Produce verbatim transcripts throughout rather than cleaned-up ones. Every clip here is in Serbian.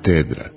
katedra.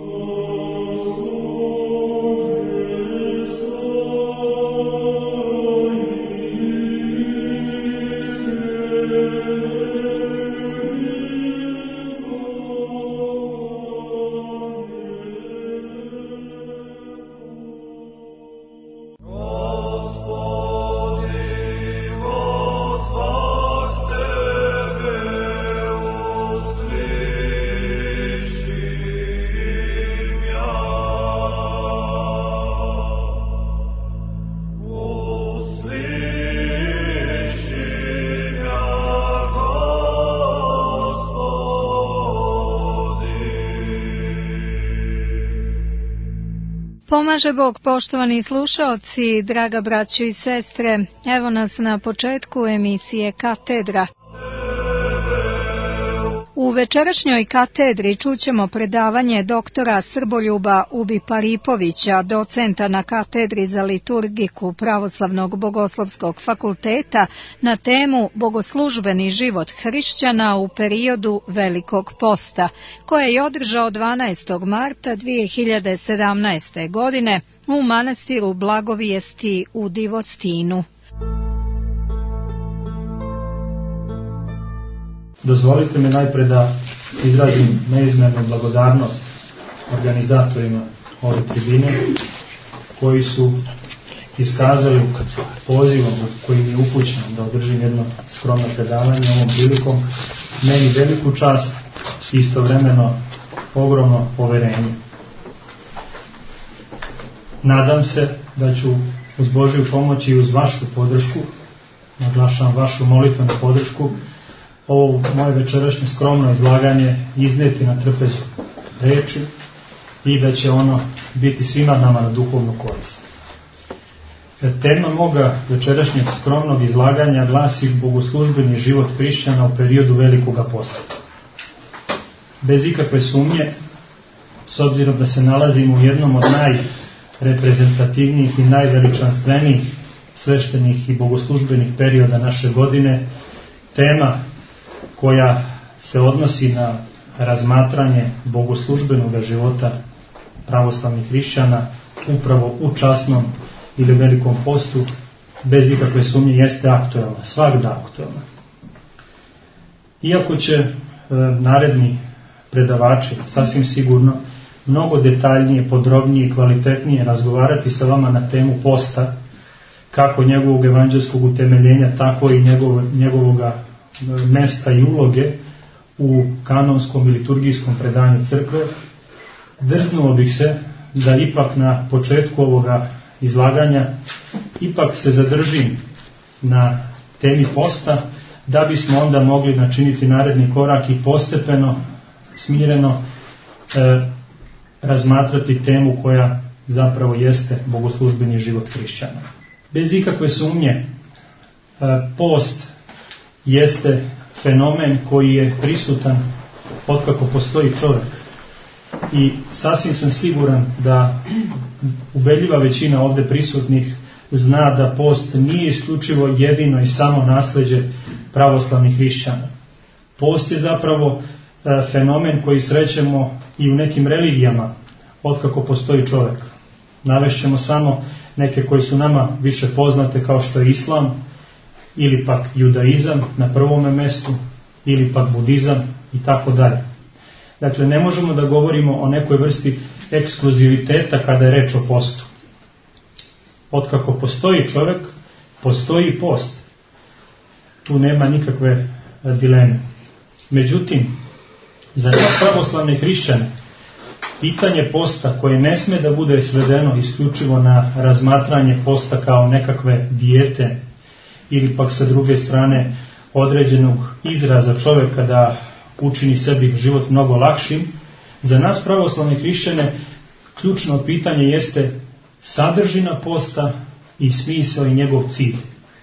Pomaže Bog, poštovani slušaoci, draga braćo i sestre, evo nas na početku emisije Katedra. U večerašnjoj katedri čućemo predavanje doktora Srboljuba Ubiparipovića, docenta na katedri za liturgiku Pravoslavnog bogoslovskog fakulteta, na temu Bogoslužbeni život hrišćana u periodu Velikog posta, koje je održao dvanaestog marta dvije hiljade sedamnaeste. godine u manastiru Blagovijesti u Divostinu. Dozvolite mi najpre da izrazim neizmernu blagodarnost organizatorima ove tribine koji su iskazali pozivom kojim je upućeno da održim jedno skromno predavanje ovom prilikom meni veliku čast i istovremeno ogromno poverenje. Nadam se da ću uz Božju pomoć i uz vašu podršku, naglašavam vašu molitvenu podršku, ovo moje večerašnje skromno izlaganje iznijeti na trpezu reči i da će ono biti svima nama na duhovnu korist. Tema moga večerašnjeg skromnog izlaganja glasi Bogoslužbeni život hrišćana u periodu Velikoga posta. Bez ikakve sumnje, s obzirom da se nalazimo u jednom od najreprezentativnijih i najveličanstvenijih sveštenih i bogoslužbenih perioda naše godine, tema koja se odnosi na razmatranje bogoslužbenog života pravoslavnih hrišćana upravo u časnom ili velikom postu, bez ikakve sumnje jeste aktuelna, svagda aktuelna. Iako će e, naredni predavači sasvim sigurno mnogo detaljnije, podrobnije i kvalitetnije razgovarati sa vama na temu posta, kako njegovog evanđelskog utemeljenja, tako i njegov, njegovoga mesta i uloge u kanonskom i liturgijskom predanju crkve, drznuo bih se da ipak na početku ovoga izlaganja ipak se zadržim na temi posta, da bismo onda mogli načiniti naredni korak i postepeno, smireno e, razmatrati temu koja zapravo jeste bogoslužbeni život hrišćana. Bez ikakve sumnje, e, post jeste fenomen koji je prisutan otkako postoji čovjek. I sasvim sam siguran da ubedljiva većina ovdje prisutnih zna da post nije isključivo jedino i samo nasleđe pravoslavnih hrišćana. Post je zapravo fenomen koji srećemo i u nekim religijama otkako postoji čovjek. Navešćemo samo neke koji su nama više poznate, kao što je islam, ili pak judaizam na prvome mjestu, ili pak budizam i tako dalje. Dakle, ne možemo da govorimo o nekoj vrsti ekskluziviteta kada je reč o postu. Otkako postoji čovjek, postoji post. Tu nema nikakve dileme. Međutim, za nas pravoslavne hrišćane, pitanje posta, koje ne sme da bude svedeno isključivo na razmatranje posta kao nekakve dijete, ili pak sa druge strane određenog izraza čovjeka da učini sebi život mnogo lakšim, za nas pravoslavne hrišćane ključno pitanje jeste sadržina posta i smisao i njegov cilj.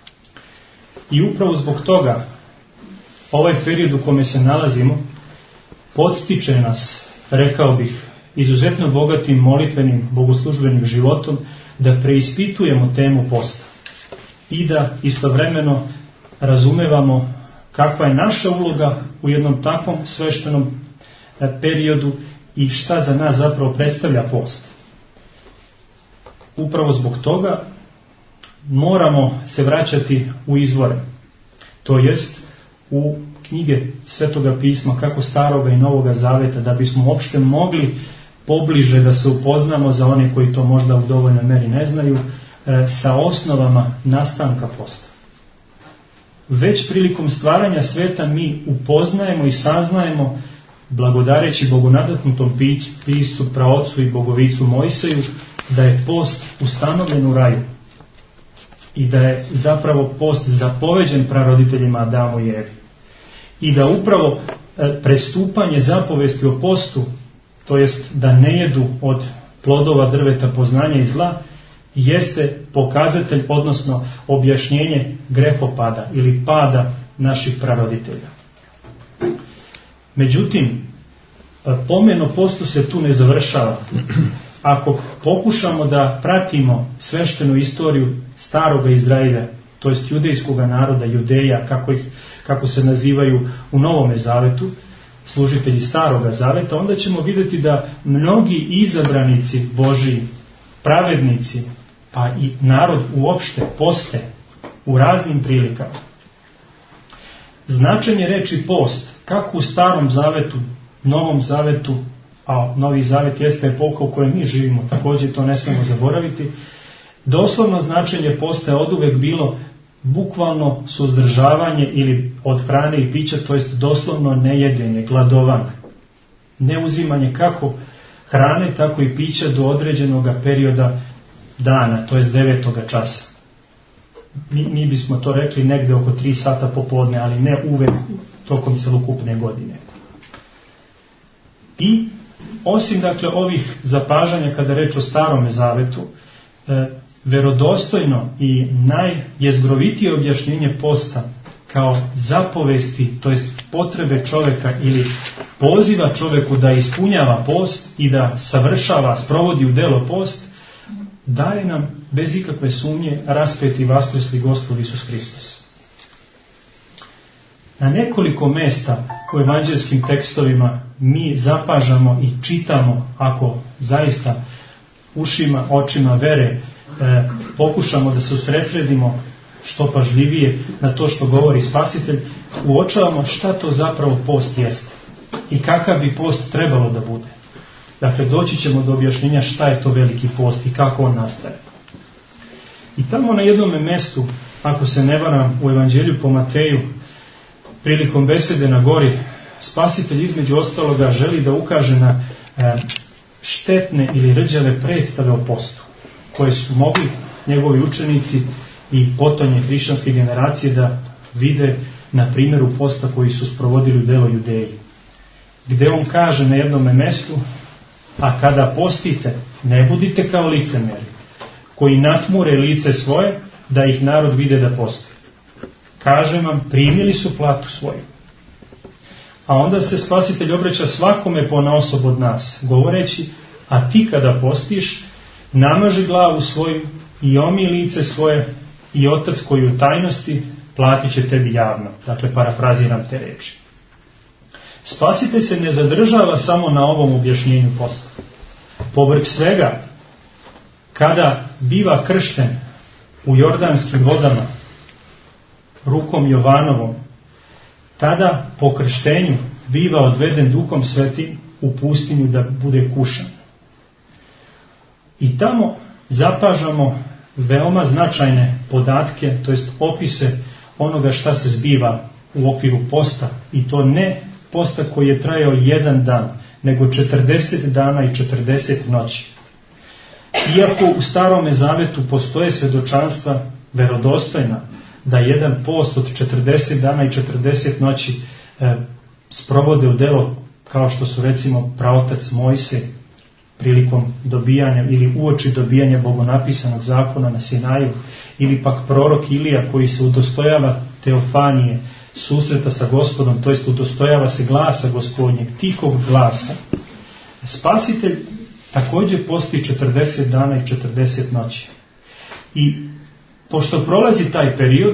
I upravo zbog toga ovaj period u kome se nalazimo podstiče nas, rekao bih, izuzetno bogatim molitvenim bogoslužbenim životom da preispitujemo temu posta i da istovremeno razumevamo kakva je naša uloga u jednom takvom sveštenom periodu i šta za nas zapravo predstavlja post. Upravo zbog toga moramo se vraćati u izvore, to jest u knjige Svetoga pisma, kako Staroga i Novoga Zaveta, da bismo uopšte mogli pobliže da se upoznamo, za one koji to možda u dovoljnoj meri ne znaju, sa osnovama nastanka posta. Već prilikom stvaranja sveta mi upoznajemo i saznajemo, blagodareći bogonadahnutom piscu, praocu i bogovicu Mojseju, da je post ustanovljen u raju i da je zapravo post zapoveđen praroditeljima Adamu i Evi. I da upravo prestupanje zapovesti o postu, to jest da ne jedu od plodova drveta poznanja i zla, jeste pokazatelj, odnosno objašnjenje grehopada ili pada naših praroditelja. Međutim, pomen o postu se tu ne završava. Ako pokušamo da pratimo sveštenu istoriju staroga Izraelja, to jest judejskog naroda, Judeja, kako, ih, kako se nazivaju u Novome Zavetu, služitelji Staroga Zaveta, onda ćemo vidjeti da mnogi izabranici Božiji, pravednici, pa i narod uopšte poste u raznim prilikama. Značenje reči post, kako u Starom Zavetu, Novom Zavetu, a Novi Zavet jeste epoha u kojoj mi živimo, također to ne smemo zaboraviti, doslovno značenje posta je oduvek bilo bukvalno suzdržavanje ili od hrane i pića, to jest doslovno nejedenje, gladovanje, neuzimanje kako hrane, tako i pića do određenog perioda dana, to jest devetoga časa. Mi, mi bismo to rekli negde oko tri sata popodne, ali ne uvek tokom celokupne godine. I osim dakle ovih zapažanja kada reč o Starome Zavetu, e, verodostojno i najjezgrovitije objašnjenje posta kao zapovesti, to jest potrebe čoveka ili poziva čoveku da ispunjava post i da savršava, sprovodi u delo post, daje nam bez ikakve sumnje raspeti i vaskrsli Gospod Isus Hristos. Na nekoliko mesta u evanđelskim tekstovima mi zapažamo i čitamo, ako zaista ušima, očima vere e, pokušamo da se usredsredimo što pažljivije na to što govori Spasitelj, uočavamo šta to zapravo post jeste i kakav bi post trebalo da bude. Dakle, doći ćemo do objašnjenja šta je to veliki post i kako on nastaje. I tamo na jednom mestu, ako se ne varam, u Evanđelju po Mateju, prilikom besede na gori, Spasitelj između ostaloga želi da ukaže na e, štetne ili rđave predstave o postu, koje su mogli njegovi učenici i potonje hrišćanske generacije da vide na primjeru posta koji su sprovodili u delo Judeji. Gde on kaže na jednom mestu: a kada postite, ne budite kao licemeri, koji natmure lice svoje, da ih narod vide da posti. Kažem vam, primili su platu svoju. A onda se Spasitelj obraća svakome ponaosob od nas, govoreći: a ti kada postiš, namaži glavu svoju i omi lice svoje, i Otac koji u tajnosti platit će tebi javno. Dakle, parafraziram te reči. Spasitelj se ne zadržava samo na ovom objašnjenju posta. Povrh svega, kada biva kršten u jordanskim vodama rukom Jovanovom, tada po krštenju biva odveden Duhom Svetim u pustinju da bude kušan. I tamo zapažamo veoma značajne podatke, to jest opise onoga šta se zbiva u okviru posta, i to ne posta koji je trajao jedan dan, nego četrdeset dana i četrdeset noći. Iako u Starome Zavetu postoje svedočanstva verodostojna da jedan post od četrdeset dana i četrdeset noći e, sprovode u delo, kao što su recimo praotac Mojsej prilikom dobijanja ili uoči dobijanja bogonapisanog zakona na Sinaju, ili pak prorok Ilija koji se udostojava teofanije, susreta sa Gospodom, to jest udostojava se glasa Gospodnjeg, tihog glasa. Spasitelj također posti četrdeset dana i četrdeset noći. I pošto prolazi taj period,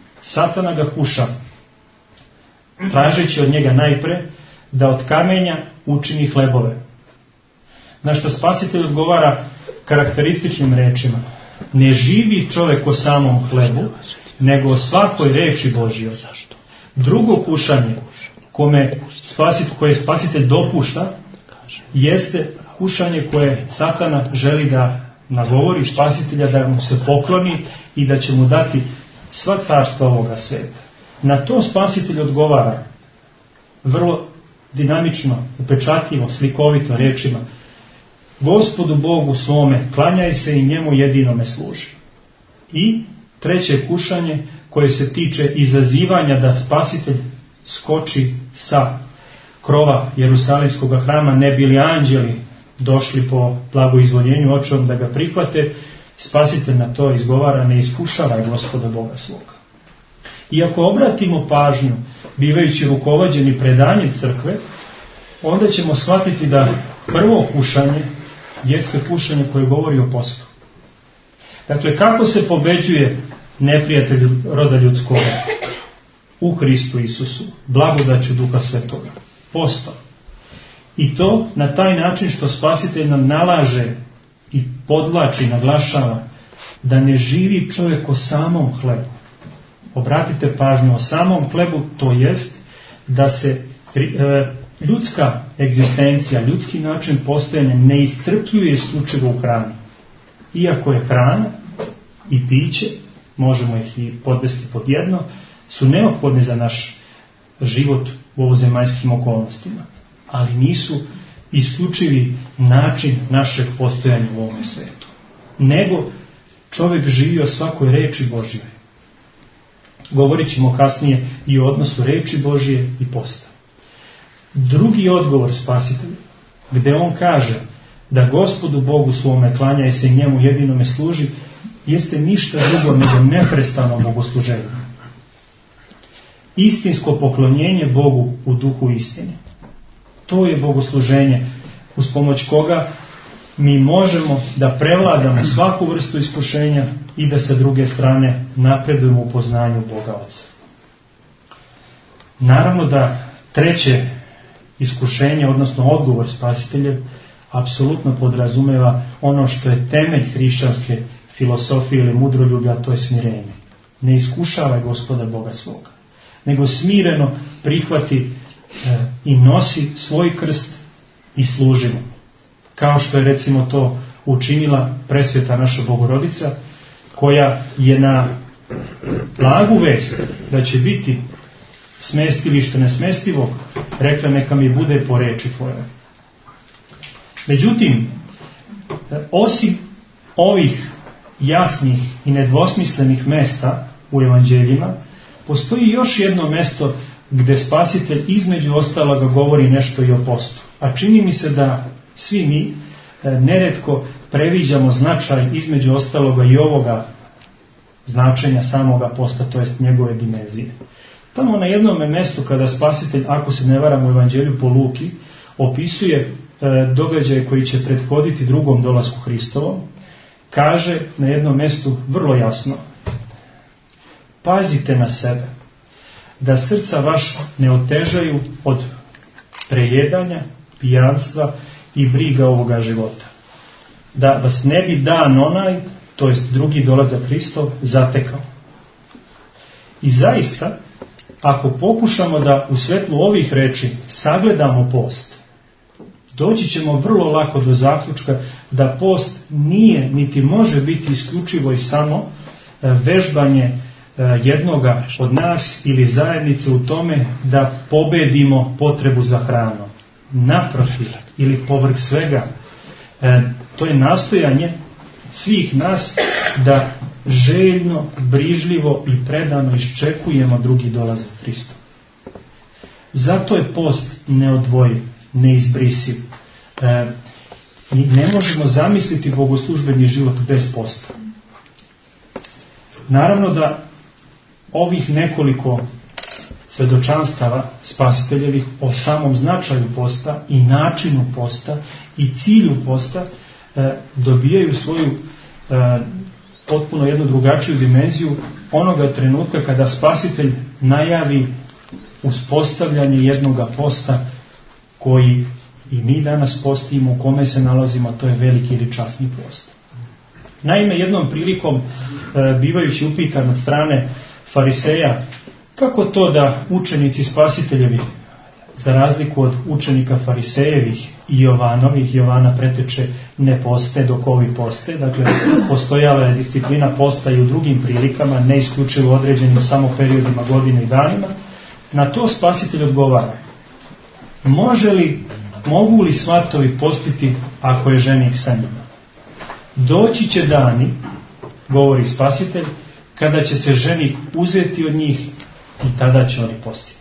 Satana ga kuša, tražeći od njega najpre da od kamenja učini hlebove. Na što Spasitelj odgovara karakterističnim rečima: ne živi čovjek o samom hlebu, nego o svakoj reči Božjoj. Drugo kušanje kome spasitelj, koje Spasitelj dopušta jeste kušanje koje Satana želi da nagovori Spasitelja da mu se pokloni i da će mu dati sva carstva ovoga sveta. Na to Spasitelj odgovara vrlo dinamično, upečatljivo, slikovito rečima: Gospodu Bogu svome klanjaj se i njemu jedinome služi. I treće kušanje koje se tiče izazivanja da Spasitelj skoči sa krova Jerusalimskog hrama, ne bili anđeli došli po blagoizvoljenju očevom da ga prihvate, Spasitelj na to izgovara: ne iskušavaj Gospoda Boga svoga. I ako obratimo pažnju, bivajući rukovođeni predanjem crkve, onda ćemo shvatiti da prvo kušanje jeste kušanje koje govori o postu. Dakle, kako se pobeđuje neprijatelj roda ljudskoga? U Hristu Isusu, blagodaću Duha Svetoga, postom. I to na taj način što Spasitelj nam nalaže i podvlači, naglašava da ne živi čovjek o samom hlebu. Obratite pažnju, o samom hlebu, to jest da se e, ljudska egzistencija, ljudski način postojanja ne iscrpljuje isključivo u hrani. Iako je hrana i piće, možemo ih i podvesti pod jedno, su neophodne za naš život u ovozemaljskim okolnostima, ali nisu isključivi način našeg postojanja u ovome svetu. Nego čovjek živi o svakoj reči Božjoj. Govorit ćemo kasnije i o odnosu reči Božje i posta. Drugi odgovor Spasitelja, gdje on kaže da Gospodu Bogu svome klanjaj se i njemu jedinome služi, jeste ništa drugo nego neprestano bogosluženje. Istinsko poklonjenje Bogu u duhu istine. To je bogosluženje uz pomoć koga mi možemo da prevladamo svaku vrstu iskušenja i da sa druge strane napredujemo u poznanju Boga Oca. Naravno da treće iskušenje, odnosno odgovor Spasiteljev, apsolutno podrazumeva ono što je temelj hrišćanske filosofije ili mudroljublja, to je smirenje. Ne iskušavaj Gospoda Boga svoga, nego smireno prihvati e, i nosi svoj krst i služi mu. Kao što je recimo to učinila presveta naša Bogorodica, koja je na blagu vest da će biti smestilište nesmestivog rekla: neka mi bude po reči tvoje. Međutim, osim ovih jasnih i nedvosmislenih mesta u evanđeljima, postoji još jedno mesto gdje Spasitelj između ostaloga govori nešto i o postu. A čini mi se da svi mi neretko previđamo značaj između ostaloga i ovoga značenja samoga posta, to jest njegove dimenzije. Tamo na jednom mjestu kada Spasitelj, ako se ne varam u evanđelju po Luki, opisuje e, događaje koji će prethoditi drugom dolasku Hristovom, kaže na jednom mjestu vrlo jasno: pazite na sebe, da srca vaš ne otežaju od prejedanja, pijanstva i briga ovoga života. Da vas ne bi dan onaj, to jest drugi dolazak Hristov, zatekao. I zaista, ako pokušamo da u svetlu ovih reči sagledamo post, doći ćemo vrlo lako do zaključka da post nije niti može biti isključivo i samo vežbanje jednoga od nas ili zajednice u tome da pobedimo potrebu za hranom. Naprotiv, ili povrh svega, to je nastojanje svih nas da željno, brižljivo i predano iščekujemo drugi dolazak Hrista. Zato je post neodvojiv, neizbrisiv. E, ne možemo zamisliti bogoslužbeni život bez posta. Naravno da ovih nekoliko svedočanstava Spasiteljevih o samom značaju posta i načinu posta i cilju posta e, dobijaju svoju e, potpuno jednu drugačiju dimenziju onoga trenutka kada Spasitelj najavi uspostavljanje jednoga posta koji i mi danas postimo, u kome se nalazimo, to je veliki ili časni post. Naime, jednom prilikom, e, bivajući upitan od strane fariseja, kako to da učenici spasiteljevi, za razliku od učenika farisejevih i Jovanovih, Jovana preteče, ne poste dok ovi poste, dakle postojala je disciplina posta i u drugim prilikama, ne isključivo određenim samo periodima, godina i danima, na to spasitelj odgovara: može li, mogu li svatovi postiti ako je ženik sa njima? Doći će dani, govori spasitelj, kada će se ženik uzeti od njih i tada će oni postiti.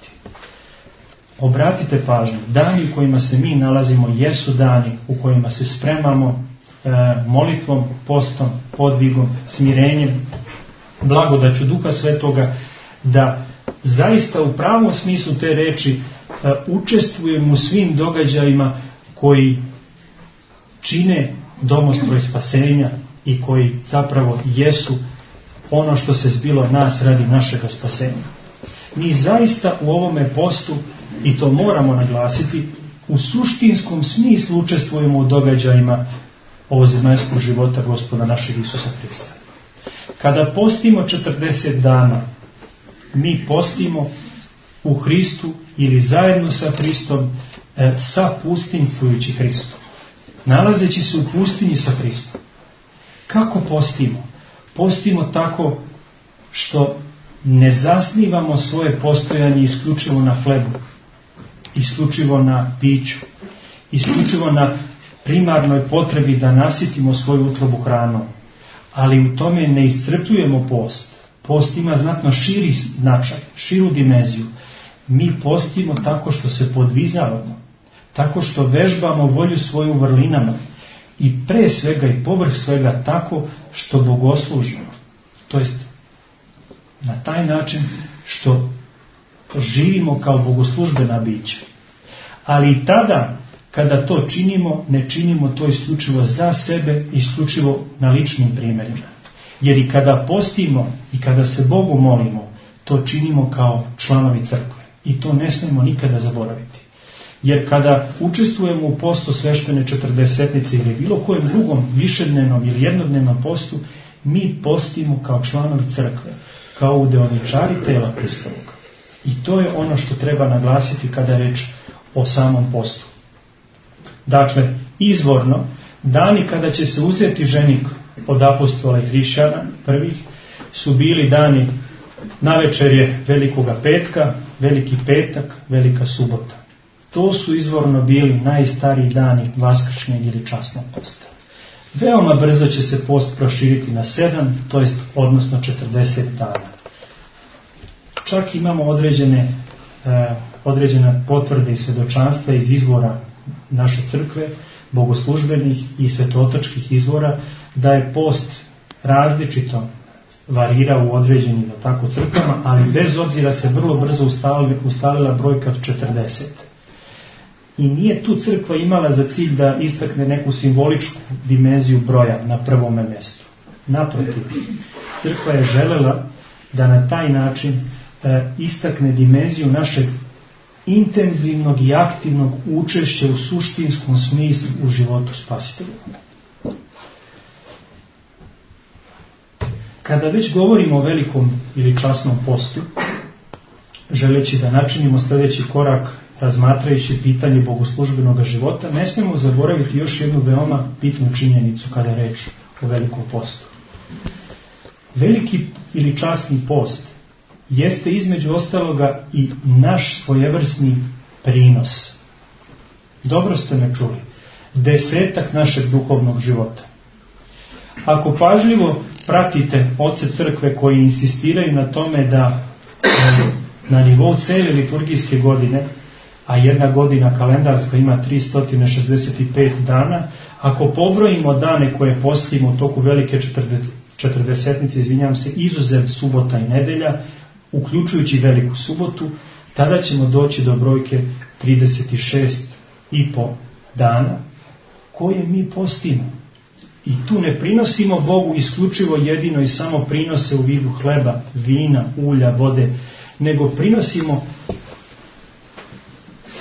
Obratite pažnju, dani u kojima se mi nalazimo jesu dani u kojima se spremamo e, molitvom, postom, podvigom, smirenjem, blagodaću Duha Svetoga, da zaista u pravom smislu te reči e, učestvujemo u svim događajima koji čine domostroj spasenja i koji zapravo jesu ono što se zbilo nas radi našega spasenja. Mi zaista u ovome postu, i to moramo naglasiti, u suštinskom smislu učestvujemo u događajima ovozemaljskog života Gospoda našeg Isusa Hrista. Kada postimo četrdeset dana, mi postimo u Hristu ili zajedno sa Hristom, e, sa pustinstvujući Hristom, nalazeći se u pustinji sa Hristom. Kako postimo? Postimo tako što ne zasnivamo svoje postojanje isključivo na hlebu, isključivo na piću, isključivo na primarnoj potrebi da nasitimo svoju utrobu hranom, ali u tome ne iscrpljujemo post. Post ima znatno širi značaj, širu dimenziju. Mi postimo tako što se podvizavamo, tako što vežbamo volju svoju u vrlinama i pre svega i povrh svega tako što bogoslužimo. To jest na taj način što živimo kao bogoslužbena bića. Ali i tada, kada to činimo, ne činimo to isključivo za sebe, isključivo na ličnim primjerima. Jer i kada postimo i kada se Bogu molimo, to činimo kao članovi crkve. I to ne smijemo nikada zaboraviti. Jer kada učestvujemo u postu sveštene četrdesetnice ili bilo kojem drugom višednevnom ili jednodnevnom postu, mi postimo kao članovi crkve, kao udeoničari tela Hristovog. I to je ono što treba naglasiti kada je reč o samom postu. Dakle, izvorno, dani kada će se uzeti ženik od apostola i hrišćana prvih su bili dani navečerje Velikoga petka, Veliki petak, Velika subota. To su izvorno bili najstariji dani vaskršnjeg ili časnog posta. Veoma brzo će se post proširiti na sedam, to jest odnosno četrdeset dana. Čak imamo određene, e, određene potvrde i svjedočanstva iz izvora naše crkve, bogoslužbenih i svetootačkih izvora, da je post različito varira u određenim da tako crkvama, ali bez obzira se vrlo brzo ustalila, ustalila brojka od četrdeset. I nije tu crkva imala za cilj da istakne neku simboličku dimenziju broja na prvome mjestu. Naprotiv, crkva je želela da na taj način e, istakne dimenziju našeg intenzivnog i aktivnog učešća u suštinskom smislu u životu Spasitelja. Kada već govorimo o velikom ili časnom postu, želeći da načinimo sljedeći korak razmatrajući pitanje bogoslužbenog života, ne smijemo zaboraviti još jednu veoma bitnu činjenicu kada je reč o velikom postu. Veliki ili časni post jeste između ostaloga i naš svojevrsni prinos. Dobro ste me čuli. Desetak našeg duhovnog života. Ako pažljivo pratite oce crkve koji insistiraju na tome da na nivou cele liturgijske godine, a jedna godina kalendarska ima tristo šezdeset pet dana, ako pobrojimo dane koje postimo u toku velike četrdesetnice, izvinjam se, izuzev subota i nedelja, uključujući veliku subotu, tada ćemo doći do brojke trideset šest i po dana koje mi postimo. I tu ne prinosimo Bogu isključivo jedino i samo prinose u vidu hleba, vina, ulja, vode, nego prinosimo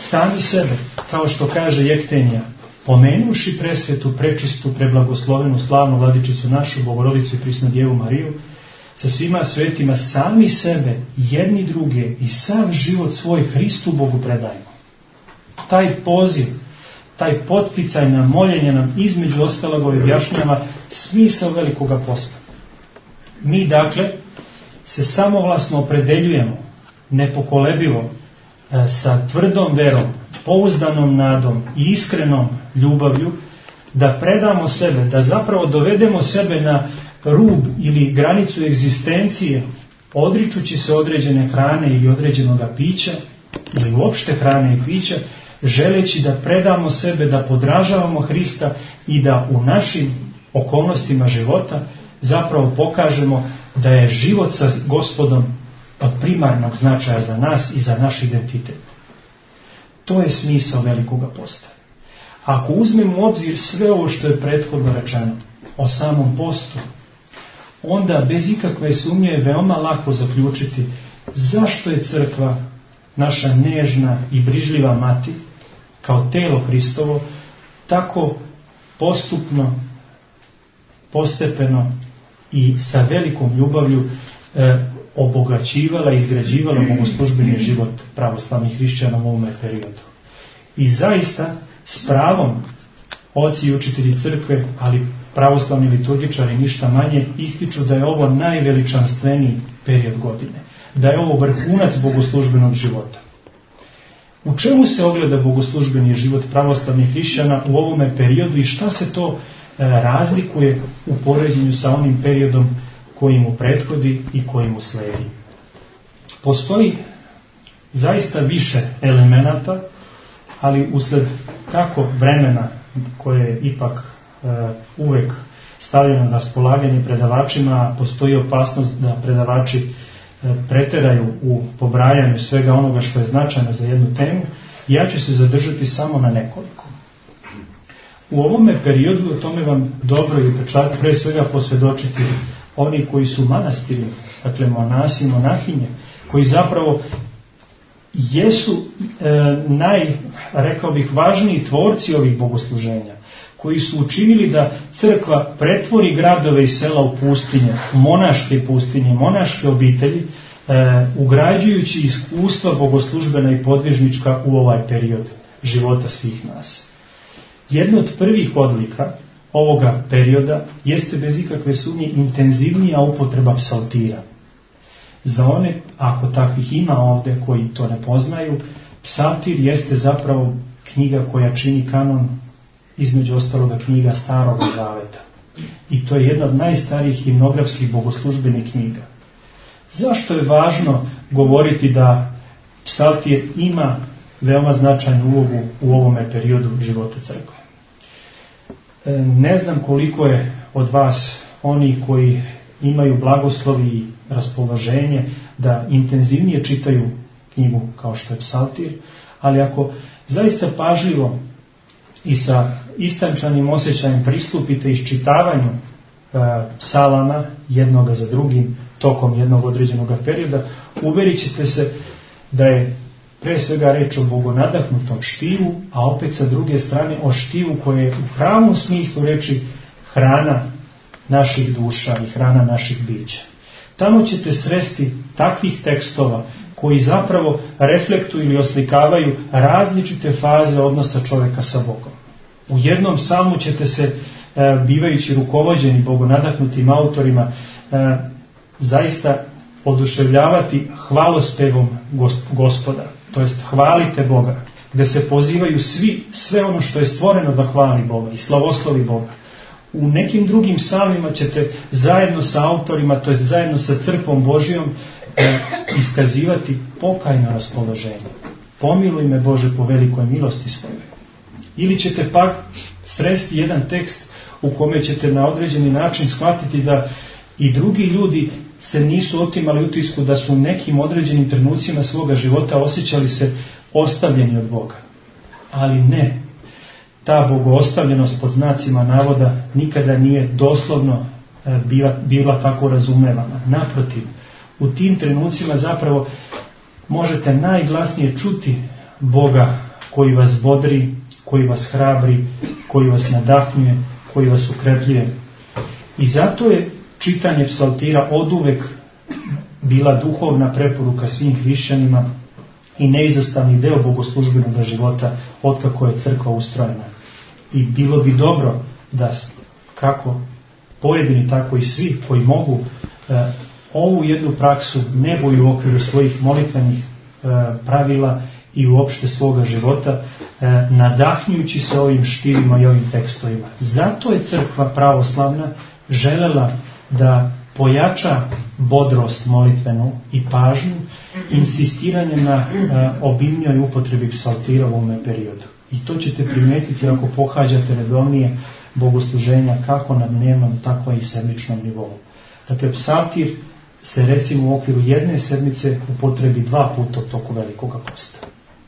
sami sebe, kao što kaže Jektenija, pomenuši presvetu, prečistu, preblagoslovenu, slavnu Vladičicu našu, Bogorodicu i prisnu Djevu Mariju, sa svima svetima sami sebe, jedni druge i sav život svoj Hristu Bogu predajmo. Taj poziv, taj podsticaj na moljenje nam između ostalog objašnjava smisao velikoga posta. Mi dakle se samovlasno opredeljujemo, nepokolebivo, sa tvrdom verom, pouzdanom nadom i iskrenom ljubavlju, da predamo sebe, da zapravo dovedemo sebe na rub ili granicu egzistencije, odričući se određene hrane ili određenog pića, ili uopšte hrane i pića, želeći da predamo sebe, da podražavamo Hrista i da u našim okolnostima života zapravo pokažemo da je život sa Gospodom od primarnog značaja za nas i za naš identitet. To je smisao velikoga posta. Ako uzmemo u obzir sve ovo što je prethodno rečeno o samom postu, onda bez ikakve sumnje je veoma lako zaključiti zašto je crkva, naša nežna i brižljiva mati, kao telo Hristovo, tako postupno, postepeno i sa velikom ljubavlju e, obogaćivala i izgrađivala bogoslužbeni život pravoslavnih hrišćana u ovome periodu. I zaista, s pravom, oci i učitelji crkve, ali pravoslavni liturgičari ništa manje, ističu da je ovo najveličanstveniji period godine. Da je ovo vrhunac bogoslužbenog života. U čemu se ogleda bogoslužbeni život pravoslavnih hrišćana u ovome periodu i šta se to razlikuje u poređenju sa onim periodom koji mu prethodi i koji mu sledi? Postoji zaista više elemenata, ali usled kako vremena koje je ipak e, uvek stavljeno na raspolaganje predavačima, postoji opasnost da predavači e, preteraju u pobrajanju svega onoga što je značajno za jednu temu. Ja ću se zadržati samo na nekoliko. U ovome periodu, o tome vam dobro i pre svega posvjedočiti oni koji su manastiri, dakle monasi i monahinje, koji zapravo jesu e, naj, rekao bih, važniji tvorci ovih bogosluženja, koji su učinili da crkva pretvori gradove i sela u pustinje, monaške pustinje, monaške obitelji, e, ugrađujući iskustva bogoslužbena i podvižnička u ovaj period života svih nas. Jedna od prvih odlika ovoga perioda jeste bez ikakve sumnje intenzivnija upotreba psaltira. Za one, ako takvih ima ovdje koji to ne poznaju, psaltir jeste zapravo knjiga koja čini kanon, između ostaloga knjiga Starog Zaveta. I to je jedna od najstarijih himnografskih bogoslužbenih knjiga. Zašto je važno govoriti da psaltir ima veoma značajnu ulogu u ovome periodu života crkve? Ne znam koliko je od vas oni koji imaju blagoslov i raspoloženje da intenzivnije čitaju knjigu kao što je psaltir, ali ako zaista pažljivo i sa istančanim osjećajem pristupite iščitavanju e, psalama jednoga za drugim tokom jednog određenog perioda, uverit ćete se da je pre svega reč o bogonadahnutom štivu, a opet sa druge strane o štivu koje je u pravom smislu reči hrana naših duša i hrana naših bića. Tamo ćete sresti takvih tekstova koji zapravo reflektuju ili oslikavaju različite faze odnosa čovjeka sa Bogom. U jednom psalmu ćete se, bivajući rukovođeni bogonadahnutim autorima, zaista oduševljavati hvalospevom Gospoda, to jest hvalite Boga, gdje se pozivaju svi, sve ono što je stvoreno da hvali Boga i slavoslovi Boga. U nekim drugim psalmima ćete zajedno sa autorima, to jest zajedno sa crkvom Božijom, eh, iskazivati pokajno raspoloženje. Pomiluj me Bože po velikoj milosti svojoj. Ili ćete pak sresti jedan tekst u kome ćete na određeni način shvatiti da i drugi ljudi se nisu otimali utisku da su u nekim određenim trenucima svoga života osjećali se ostavljeni od Boga. Ali ne. Ta bogoostavljenost pod znacima navoda nikada nije doslovno bila, bila tako razumevana. Naprotiv, u tim trenucima zapravo možete najglasnije čuti Boga koji vas bodri, koji vas hrabri, koji vas nadahnjuje, koji vas ukrepljuje. I zato je čitanje psaltira oduvek bila duhovna preporuka svim hrišćanima i neizostavni deo bogoslužbenog života otkako je crkva ustrojena. I bilo bi dobro da kako pojedini, tako i svi koji mogu e, ovu jednu praksu ne boju u okviru svojih molitvenih e, pravila i uopšte svoga života, e, nadahnjujući se ovim štivima i ovim tekstovima. Zato je crkva pravoslavna želela da pojača bodrost molitvenu i pažnju, insistiranje na e, obimnjoj upotrebi psaltira u ovome periodu. I to ćete primijetiti ako pohađate redovnije bogosluženja kako na dnevnom, tako i sedmičnom nivou. Dakle, psaltir se recimo u okviru jedne sedmice upotrebi dva puta u toku Velikoga posta.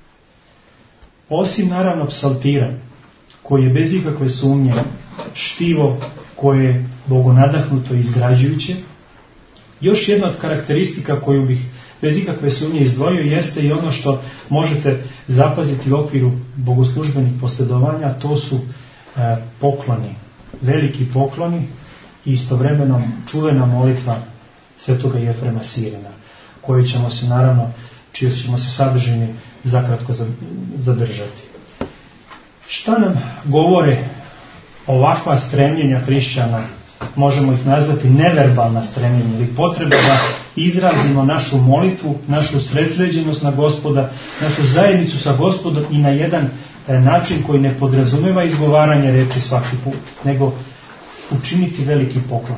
Osim naravno psaltira, koji je bez ikakve sumnje štivo koje je bogonadahnuto i izgrađujuće, još jedna od karakteristika koju bih bez ikakve sumnje izdvojio jeste i ono što možete zapaziti u okviru bogoslužbenih posredovanja, to su e, pokloni, veliki pokloni i istovremeno čuvena molitva Svetoga Jefrema Sirina, koju ćemo se naravno, čije ćemo se sadržine zakratko zadržati. Šta nam govore ovakva stremljenja hrišćana? Možemo ih nazvati neverbalna stremljenja ili potreba da izrazimo našu molitvu, našu sredsređenost na Gospoda, našu zajednicu sa Gospodom i na jedan način koji ne podrazumeva izgovaranje reči svaki put, nego učiniti veliki poklon.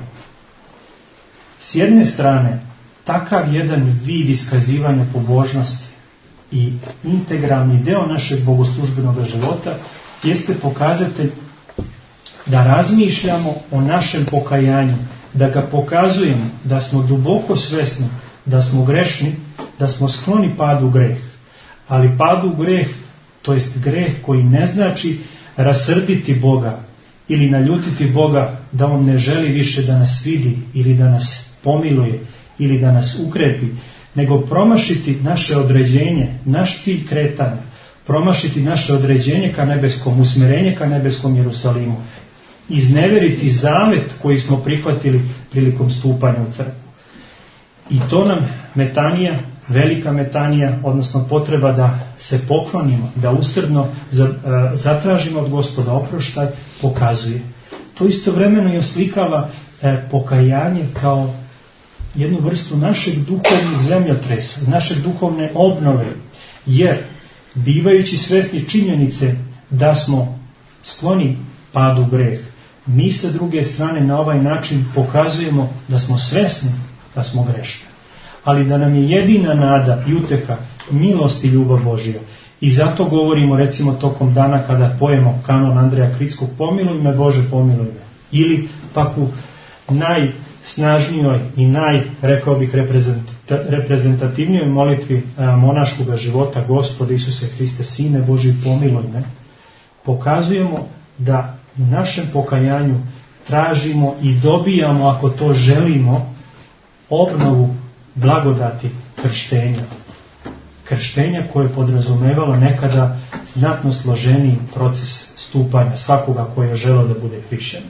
S jedne strane, takav jedan vid iskazivanja pobožnosti i integralni deo našeg bogoslužbenog života jeste pokazatelj da razmišljamo o našem pokajanju, da ga pokazujemo, da smo duboko svesni, da smo grešni, da smo skloni padu u greh. Ali padu u greh, to jest greh koji ne znači rasrditi Boga ili naljutiti Boga da On ne želi više da nas vidi ili da nas pomiluje ili da nas ukrepi, nego promašiti naše određenje, naš cilj kretanja, promašiti naše određenje ka nebeskom, usmerenje ka nebeskom Jerusalimu, izneveriti zavet koji smo prihvatili prilikom stupanja u crkvu. I to nam metanija, velika metanija, odnosno potreba da se poklonimo, da usrdno zatražimo od Gospoda oproštaj, pokazuje. To istovremeno i oslikava pokajanje kao jednu vrstu našeg duhovnih zemljotresa, naše duhovne obnove, jer bivajući svesni činjenice da smo skloni padu u greh, mi sa druge strane na ovaj način pokazujemo da smo svesni da smo grešni, ali da nam je jedina nada i uteha milost i ljubav Božja. I zato govorimo recimo tokom dana kada pojemo kanon Andreja Kritskog pomiluj me Bože pomiluj me, ili pak u najsnažnijoj i naj, rekao bih, reprezentativnijoj molitvi monaškog života Gospode Isuse Hriste, Sine Božji pomiluj me, pokazujemo da u našem pokajanju tražimo i dobijamo, ako to želimo, obnovu blagodati krštenja. Krštenja koje je podrazumevalo nekada znatno složeniji proces stupanja svakoga koji je želeo da bude hrišćanin.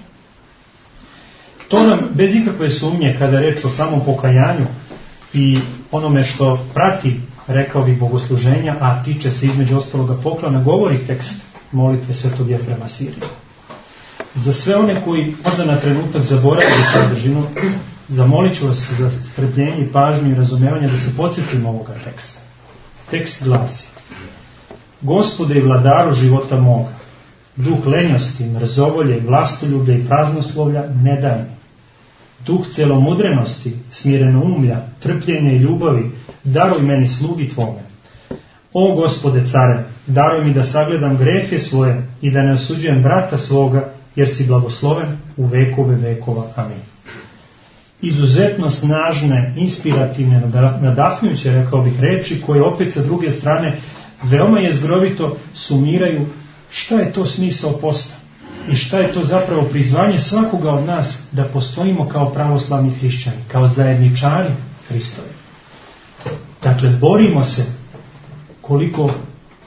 To nam bez ikakve sumnje, kada je reč o samom pokajanju i onome što prati, rekao bih, bogosluženja, a tiče se između ostaloga poklona, govori tekst molitve Svetog Jefrema Sirina. Za sve one koji možda na trenutak zaboravili sadržinu, zamolit ću vas za strpljenje i pažnju i razumevanje da se podsjetimo ovoga teksta. Tekst glasi: Gospode i vladaru života moga, duh lenjosti, mrzovolje, vlastoljublja i praznoslovlja ne daj mi. Duh celomudrenosti, smirenoumlja, trpljenja i ljubavi daruj meni slugi tvome. O Gospode care, daruj mi da sagledam grehe svoje i da ne osuđujem brata svoga, jer si blagosloven u vekove vekova. Amin. Izuzetno snažne, inspirativne, nadahnjuće, rekao bih, reči koje opet sa druge strane veoma jezgrovito sumiraju šta je to smisao posta i šta je to zapravo prizvanje svakoga od nas da postojimo kao pravoslavni hrišćani, kao zajedničari Hristovi. Dakle, borimo se koliko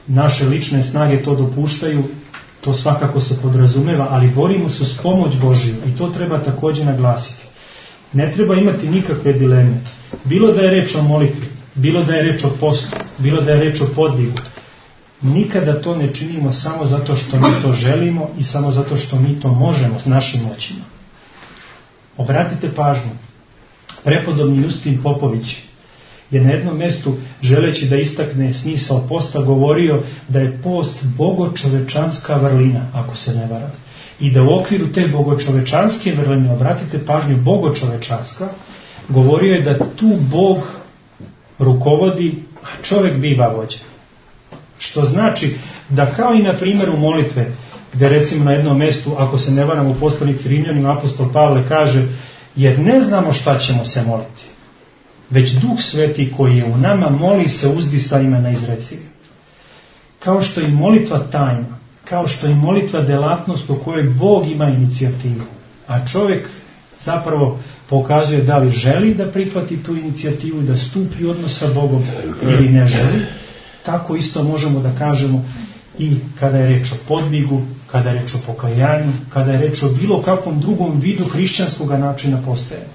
naše lične snage to dopuštaju, to svakako se podrazumeva, ali borimo se s pomoć Božiju i to treba također naglasiti. Ne treba imati nikakve dileme. Bilo da je reč o molitvi, bilo da je reč o postu, bilo da je reč o podvigu. Nikada to ne činimo samo zato što mi to želimo i samo zato što mi to možemo s našim moćima. Obratite pažnju, prepodobni Justin Popović je na jednom mjestu, želeći da istakne smisao posta, govorio da je post bogočovečanska vrlina, ako se ne varam. I da u okviru te bogočovečanske vrline, obratite pažnju, bogočovečanska, govorio je da tu Bog rukovodi, a čovjek biva vođa. Što znači da kao i na primjeru molitve, gdje recimo na jednom mjestu, ako se ne varam u poslanici Rimljanima, apostol Pavle kaže, jer ne znamo šta ćemo se moliti, već Duh Sveti koji je u nama moli se uzdisajima neizrecivim. Kao što i molitva tajna, kao što i molitva delatnost u kojoj Bog ima inicijativu, a čovjek zapravo pokazuje da li želi da prihvati tu inicijativu i da stupi u odnos sa Bogom ili ne želi, tako isto možemo da kažemo i kada je reč o podvigu, kada je reč o pokajanju, kada je reč o bilo kakvom drugom vidu hrišćanskog načina postojanja.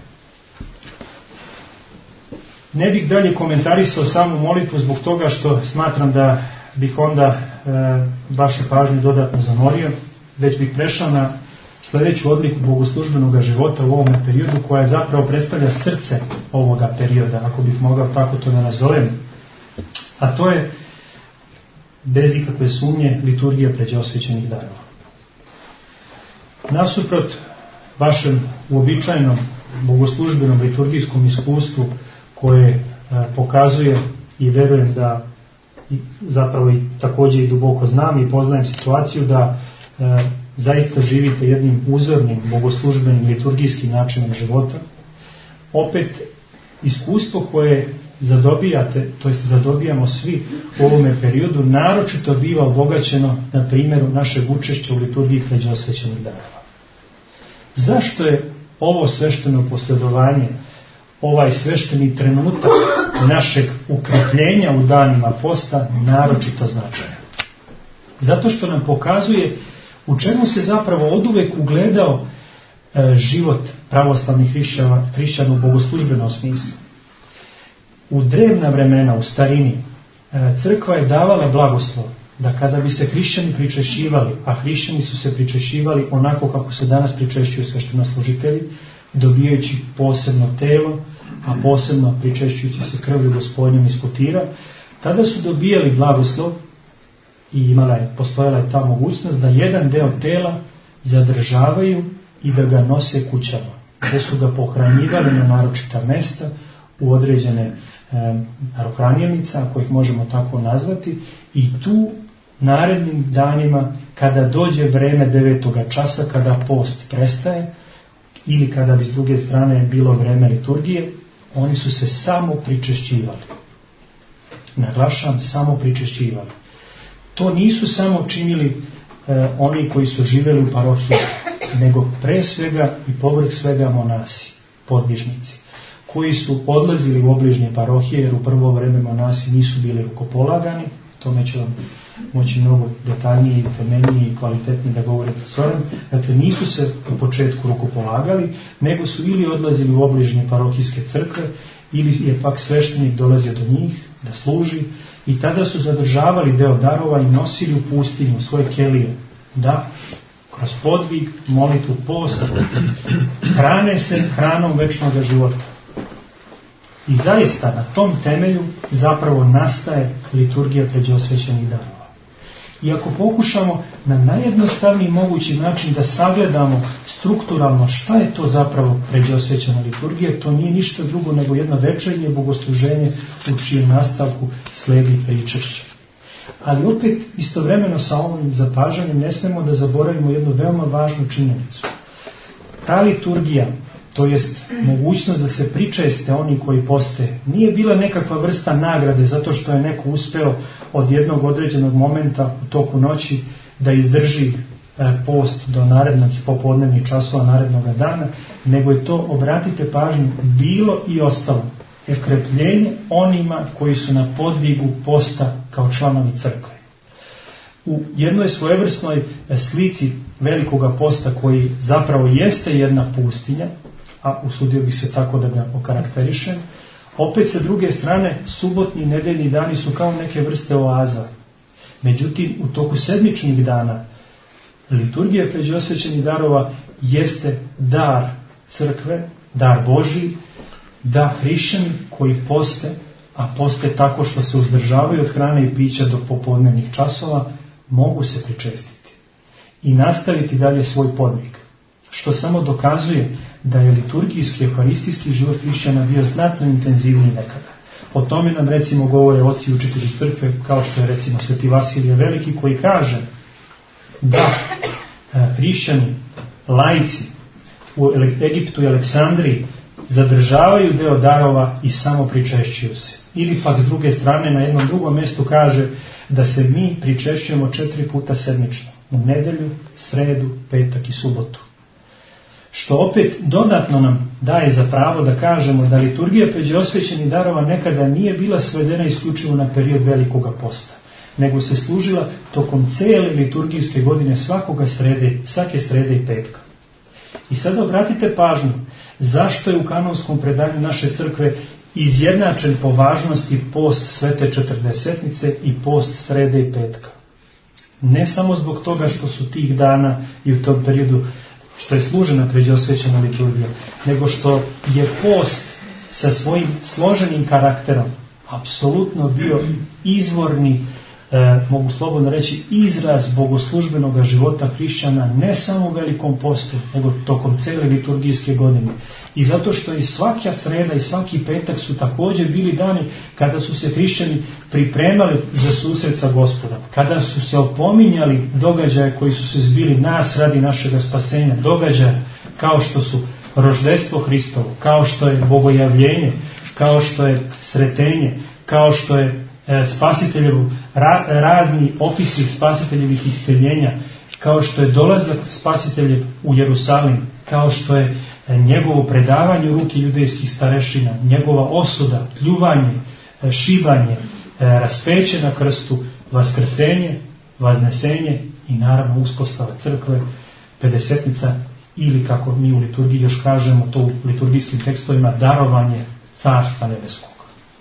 Ne bih dalje komentarisao samu molitvu zbog toga što smatram da bih onda e, vašu pažnju dodatno zamorio, već bih prešao na sljedeću odliku bogoslužbenog života u ovom periodu, koja je zapravo predstavlja srce ovoga perioda, ako bih mogao tako to da nazovem. A to je, bez ikakve sumnje, liturgija pređeosvećenih darova. Nasuprot vašem uobičajenom bogoslužbenom liturgijskom iskustvu, koje e, pokazuje i verujem da i, zapravo i također i duboko znam i poznajem situaciju da e, zaista živite jednim uzornim bogoslužbenim liturgijskim načinom života, opet iskustvo koje zadobijate, to jest zadobijamo svi u ovome periodu, naročito biva obogaćeno na primjeru našeg učešća u liturgiji pređeosvećenih darova. Zašto je ovo svešteno posredovanje, ovaj svešteni trenutak našeg ukrepljenja u danima posta naročito značajan? Zato što nam pokazuje u čemu se zapravo oduvek ugledao e, život pravoslavnih hrišćana, hrišćana u bogoslužbenom smislu. U drevna vremena, u starini, e, crkva je davala blagoslov da kada bi se hrišćani pričešćivali, a hrišćani su se pričešćivali onako kako se danas pričešćuju sveštenoslужitelji, dobijajući posebno telo, a posebno pričešćujući se krvlju Gospodnjom iz potira, tada su dobijali blagoslov i imala je, postojala je ta mogućnost da jedan deo tela zadržavaju i da ga nose kućama, gdje su ga pohranjivali na naročita mesta, u određene e, narohranilnice, ako ih možemo tako nazvati, i tu narednim danima, kada dođe vreme devetoga časa, kada post prestaje, ili kada bi s druge strane bilo vreme liturgije, oni su se samo pričešćivali. Naglašam, samo pričešćivali. To nisu samo činili e, oni koji su živjeli u parohiji, nego pre svega i povrh svega monasi, podvižnici, koji su odlazili u obližnje parohije, jer u prvo vreme monasi nisu bili rukopolagani. Tome ću vam moći mnogo detaljnije i temeljnije i kvalitetnije da govorite s ovim. Dakle, nisu se u početku rukopolagali, nego su ili odlazili u obližnje parohijske crkve, ili je pak sveštenik dolazio do njih da služi, i tada su zadržavali deo darova i nosili u pustinju svoje kelije, da kroz podvig, molitvu, post hrane se hranom večnog života. I zaista na tom temelju zapravo nastaje liturgija pređeosvećenih darova. I ako pokušamo na najjednostavniji mogući način da sagledamo strukturalno šta je to zapravo pređeosvećena liturgija, to nije ništa drugo nego jedno večernje bogosluženje u čijem nastavku sledi pričešće. Ali opet istovremeno sa ovim zapažanjem ne smemo da zaboravimo jednu veoma važnu činjenicu. Ta liturgija, to jest mogućnost da se pričeste oni koji poste, nije bila nekakva vrsta nagrade zato što je neko uspeo od jednog određenog momenta u toku noći da izdrži post do narednog popodnevnih časova narednog dana, nego je to, obratite pažnju, bilo i ostalo ukrepljenje onima koji su na podvigu posta kao članovi crkve. u jednoj svojevrsnoj slici velikoga posta koji zapravo jeste jedna pustinja, a usudio bih se tako da ga okarakterišem, opet sa druge strane subotni i nedeljni dani su kao neke vrste oaza. Međutim, u toku sedmičnih dana liturgija pređosvećenih darova jeste dar crkve, dar Božji, da hrišćani koji poste, a poste tako što se uzdržavaju od hrane i pića do popodnevnih časova, mogu se pričestiti i nastaviti dalje svoj podvig, što samo dokazuje da je liturgijski, euharistijski život hrišćana bio znatno intenzivniji nekada. O tome nam recimo govore oci i učitelji crkve, kao što je recimo Sveti Vasilije Veliki, koji kaže da hrišćani, laici u Egiptu i Aleksandriji zadržavaju deo darova i samo pričešćuju se. Ili pak s druge strane na jednom drugom mjestu kaže da se mi pričešćujemo četiri puta sedmično, u nedelju, sredu, petak i subotu. Što opet dodatno nam daje za pravo da kažemo da liturgija pređosvećenih darova nekada nije bila svedena isključivo na period velikoga posta, nego se služila tokom cijele liturgijske godine svakoga srede, svake srede i petka. I sada obratite pažnju zašto je u kanonskom predanju naše crkve izjednačen po važnosti post Svete Četrdesetnice i post srede i petka. Ne samo zbog toga što su tih dana i u tom periodu što je služena pređosvećena liturgija, nego što je post sa svojim složenim karakterom apsolutno bio izvorni, e, mogu slobodno reći, izraz bogoslužbenog života hrišćana ne samo u velikom postu, nego tokom cele liturgijske godine. I zato što i svaka sreda i svaki petak su također bili dani kada su se hrišćani pripremali za susret sa Gospodom, kada su se opominjali događaje koji su se zbili nas radi našega spasenja, događaje kao što su roždestvo Hristovo, kao što je bogojavljenje, kao što je sretenje, kao što je e, spasiteljevu, ra, razni opisi spasiteljevih isceljenja, kao što je dolazak spasiteljev u Jerusalim, kao što je njegovo predavanje u ruke judejskih starešina, njegova osuda, pljuvanje, šibanje, raspeće na krstu, vaskrsenje, vaznesenje i naravno uspostava crkve, pedesetnica ili kako mi u liturgiji još kažemo to u liturgijskim tekstovima, darovanje Carstva nebeskog.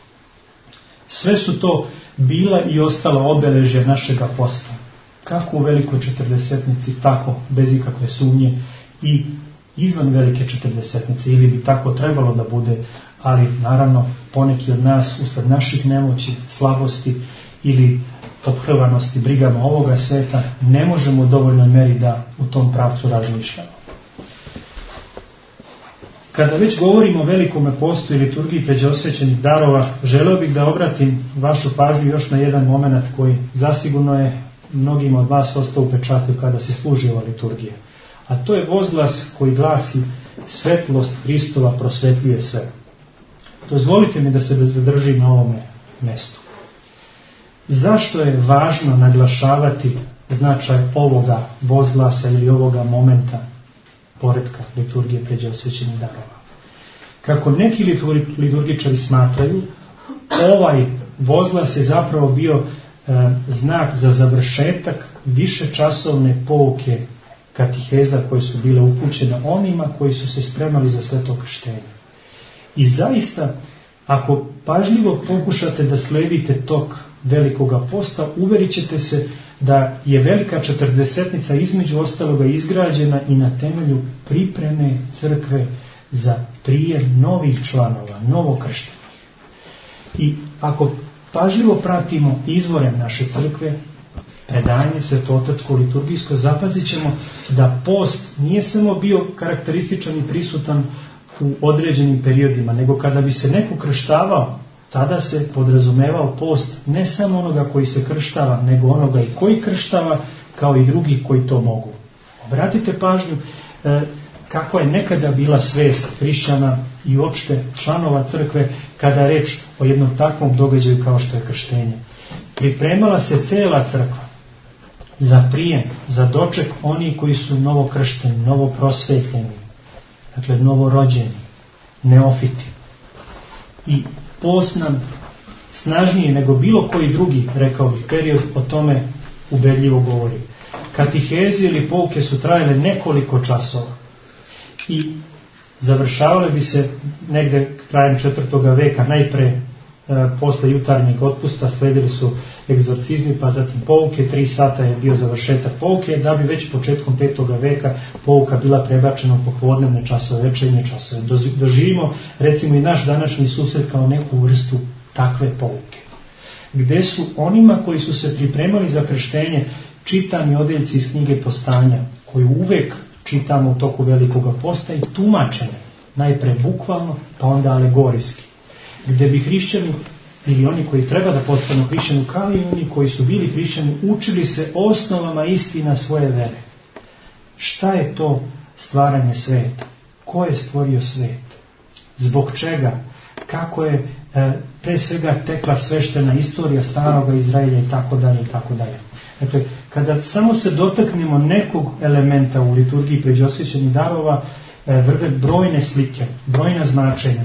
Sve su to bila i ostala obeležja našega posta, kako u velikoj četrdesetnici, tako bez ikakve sumnje i izvan velike četrdesetnice, ili bi tako trebalo da bude, ali naravno poneki od nas usled naših nemoći, slabosti ili ophrvanosti brigama ovoga sveta ne možemo u dovoljnoj meri da u tom pravcu razmišljamo. Kada već govorimo o velikome postu i liturgiji pređosvećenih darova, želeo bih da obratim vašu pažnju još na jedan moment koji zasigurno je mnogima od vas ostao upečatio kada se služi ova liturgija. A to je vozglas koji glasi svetlost Hristova prosvetljuje sve. Dozvolite mi da se zadržim na ovome mjestu. Zašto je važno naglašavati značaj ovoga vozglasa ili ovoga momenta poretka liturgije pređosvećenih darova? Kako neki liturgičari smatraju, ovaj vozglas je zapravo bio e, znak za završetak višečasovne pouke katiheza koje su bile upućene onima koji su se spremali za sveto krštenje. I zaista, ako pažljivo pokušate da sledite tok velikoga posta, uverit ćete se da je velika četrdesetnica između ostaloga izgrađena i na temelju pripreme crkve za prijem novih članova, novokrštenih. I ako pažljivo pratimo izvorem naše crkve, predanje svetootačko liturgijsko, zapazit ćemo da post nije samo bio karakterističan i prisutan u određenim periodima, nego kada bi se neko krštavao, tada se podrazumevao post ne samo onoga koji se krštava, nego onoga i koji krštava, kao i drugih koji to mogu. Obratite pažnju e, kako je nekada bila svest hrišćana i uopšte članova crkve kada je reč o jednom takvom događaju kao što je krštenje. Pripremala se cela crkva za prijem, za doček oni koji su novokršteni, novoprosvetljeni, dakle novorođeni, neofiti. I post nam snažnije nego bilo koji drugi, rekao bih, period o tome ubedljivo govori. Katiheze ili pouke su trajale nekoliko časova i završavale bi se negde krajem četvrtog veka, najpre e, posle jutarnjeg otpusta sledili su egzorcizmi, pa zatim pouke, tri sata je bio završetak pouke, da bi već početkom petog veka pouka bila prebačena u popodnevne časove, večernje časove. Doživimo recimo i naš današnji susret kao neku vrstu takve pouke, gde su onima koji su se pripremali za krštenje čitani odeljci iz knjige Postanja, koju uvek čitamo u toku Velikoga posta i tumačene, najpre bukvalno, pa onda alegorijski, gde bi hrišćani ili oni koji treba da postanu hrišćani, kao i oni koji su bili hrišćani, učili se osnovama istina svoje vere. Šta je to stvaranje sveta? Ko je stvorio svet? Zbog čega? Kako je e, pre svega tekla sveštena istorija staroga Izraelja i tako dalje i tako dalje. Dakle, kada samo se dotaknemo nekog elementa u liturgiji pređosvećenih darova, e, vrve brojne slike, brojna značenja.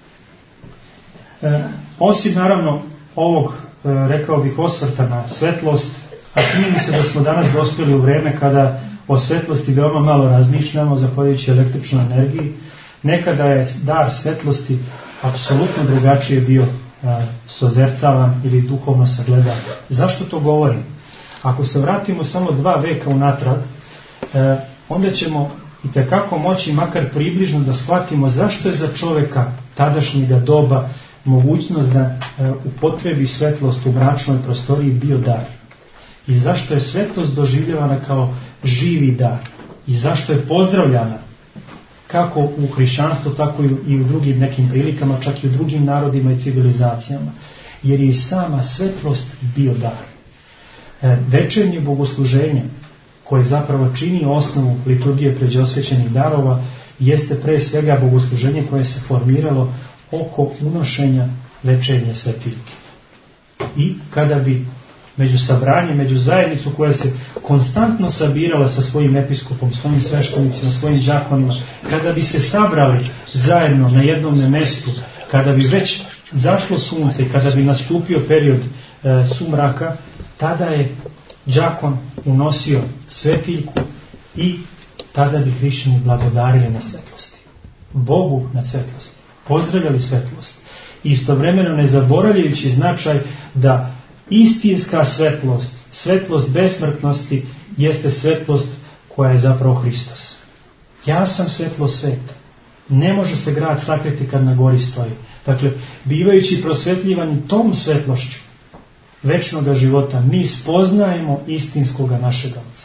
E, osim naravno ovog, e, rekao bih, osvrta na svetlost, a čini mi se da smo danas dospjeli u vreme kada o svetlosti veoma malo razmišljamo, zahvaljujući električnoj energiji. Nekada je dar svetlosti apsolutno drugačije bio a, sozercavan ili duhovno sagledan. Zašto to govorim? Ako se vratimo samo dva veka unatrag, e, onda ćemo itekako moći makar približno da shvatimo zašto je za čoveka tadašnjega doba mogućnost da e, upotrebi svetlost u mračnoj prostoriji bio dar. I zašto je svetlost doživljavana kao živi dar. I zašto je pozdravljana kako u hrišćanstvu, tako i u drugim nekim prilikama, čak i u drugim narodima i civilizacijama. Jer je i sama svetlost bio dar. E, večernje bogosluženje, koje zapravo čini osnovu liturgije pređosvećenih darova, jeste pre svega bogosluženje koje se formiralo oko unošenja večernje svetiljke. I kada bi među sabranjem, među zajednicu koja se konstantno sabirala sa svojim episkopom, svojim sveštenicima, svojim đakonima, kada bi se sabrali zajedno na jednom mestu, kada bi već zašlo sunce i kada bi nastupio period e, sumraka, tada je đakon unosio svetiljku i tada bi hrišćani blagodarili na svetlosti. Bogu na svetlosti. Pozdravljali svetlost. I istovremeno ne zaboravljajući značaj da istinska svetlost, svetlost besmrtnosti, jeste svetlost koja je zapravo Hristos. Ja sam svetlost sveta. Ne može se grad sakriti kad na gori stoji. Dakle, bivajući prosvetljivani tom svetlošću večnog života, mi spoznajemo istinskoga našeg Oca.